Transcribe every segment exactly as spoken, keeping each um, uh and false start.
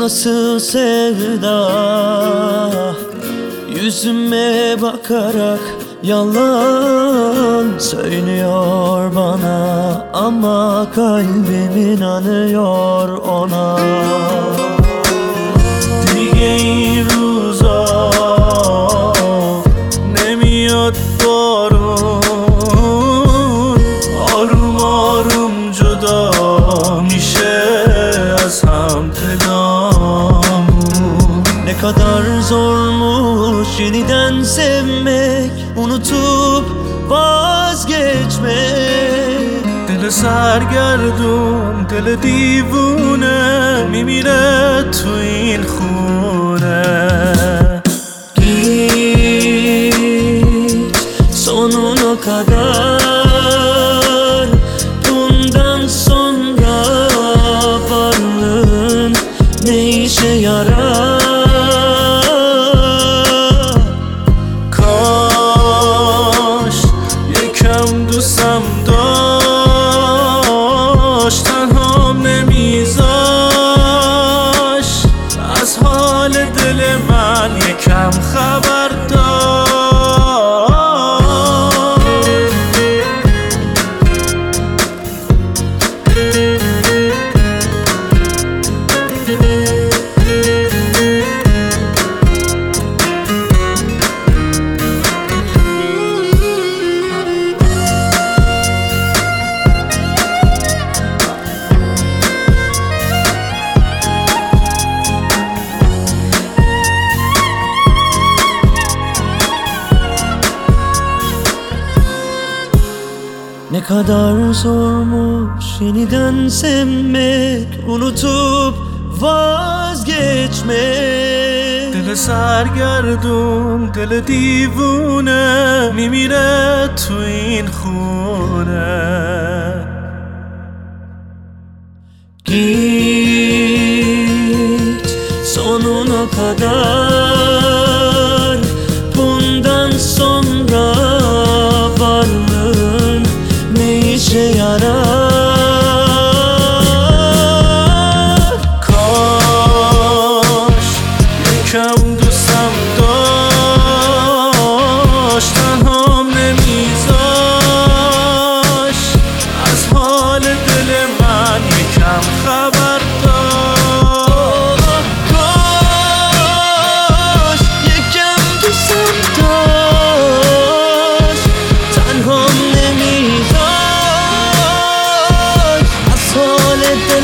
nasıl sevda? Yüzüme bakarak yalan söylüyor bana, ama kalbim inanıyor ona. دیگه روزا نمیاد بارون، آروم آروم جدا میشه از هم دلامون. Ne kadar zormuş yeniden sevmek, unutup vazgeçmek. دل سرگردون، دل دیوونه میمیره تو این خونه. Git sonuna kadar, bundan sonra varlığın ne işe yarar? کاش یکم دوستم داشت، تنهام نمیذاش از حال دل من یکم خبر داشت. Ne kadar zormuş yeniden sevmek, unutup vazgeçmek. دل سرگردون، دل دیوونه میمیره تو این خونه. Git sonuna kadar, bundan sonra varlığın ne işe yarar? کاش یکم دوستم داشت، تنهام نمیذاش از حال دل من یکم خبر داشت. کاش یکم دوستم داشت، تنهام نمیذاش از حال دل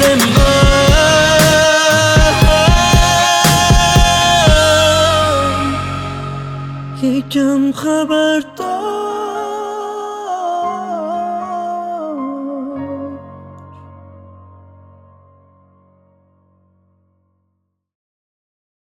من یکم خبر داشت.